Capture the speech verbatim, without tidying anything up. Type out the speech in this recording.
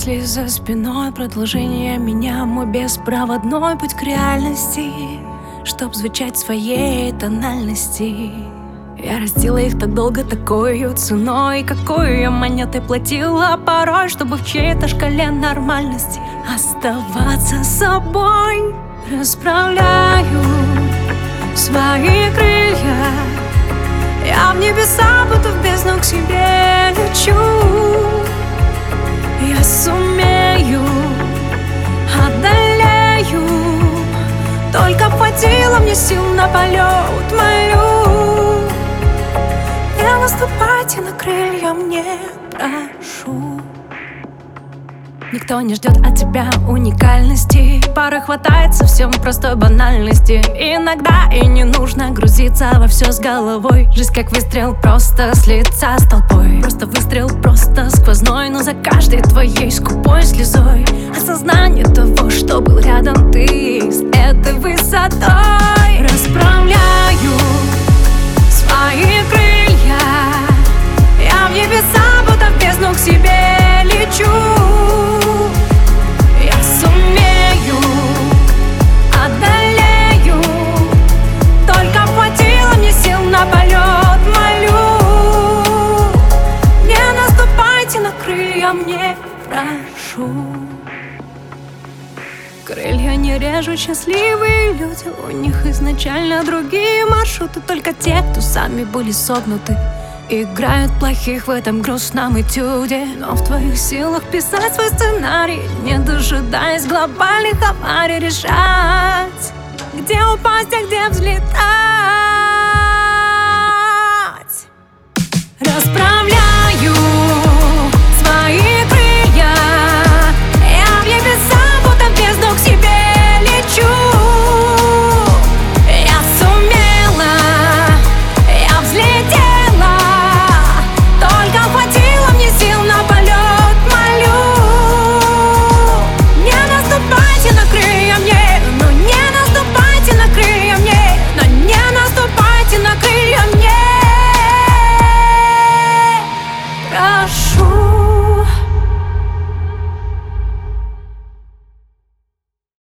Если за спиной продолжение меня, мой беспроводной путь к реальности, чтоб звучать в своей тональности. Я растила их так долго, такой ценой, какую я монетой платила порой, чтобы в чьей-то шкале нормальности оставаться собой. Расправляю свои крылья, я в небеса, будто в бездну к себе лечу. Я сумею, одолею, только хватило мне сил на полет, молю. Не наступайте на крылья мне, прошу. Никто не ждет от тебя уникальности, порой хватает совсем простой банальности. Иногда и не нужно грузиться во все с головой. Жизнь как выстрел, просто слиться с толпой. Просто выстрел, просто сквозной, но за каждой твоей скупой слезой осознание того, что был рядом ты с этой высотой. Расправляю свои крылья, я в небеса, будто в бездну к себе лечу. Мне прошу. Крылья не режут счастливые люди, у них изначально другие маршруты. Только те, кто сами были согнуты, играют плохих в этом грустном этюде. Но в твоих силах писать свой сценарий, не дожидаясь глобальных аварий, решать, где упасть, а где взлетать. Расправлять